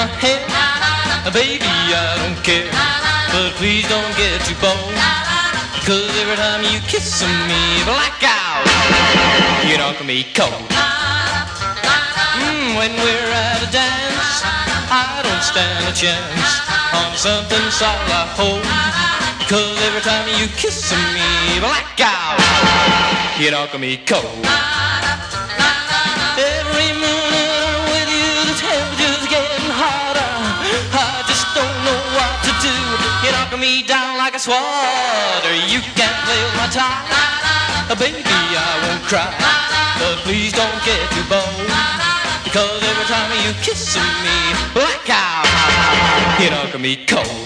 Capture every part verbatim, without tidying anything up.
my head. Baby, I don't care, but please don't get too bold, because every time you kiss me, blackout, you knock me cold. Mm, when we're at a dance, I don't stand a chance on something solid I hold, because every time you kiss me, blackout, you knock me cold. Every minute I'm with you, the temperature's getting hotter. I just don't know what to do. You knock me down like a swatter. You can't play with my tie. Baby, I won't cry, but please don't get too bold, because every time you kiss me, blackout, you knock me cold.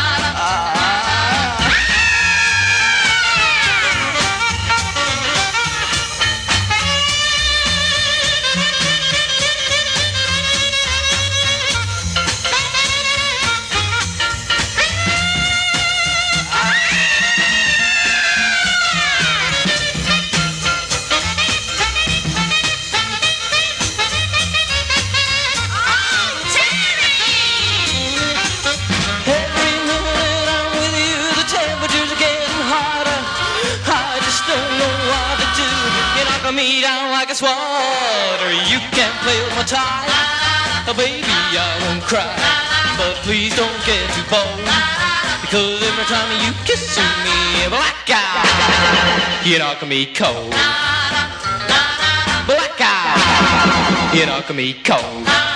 Me down like a swatter. You can't play with my tie. Baby, I won't cry, but please don't get too bold, because every time you kiss me, blackout, you knock me cold. Blackout, you knock me cold.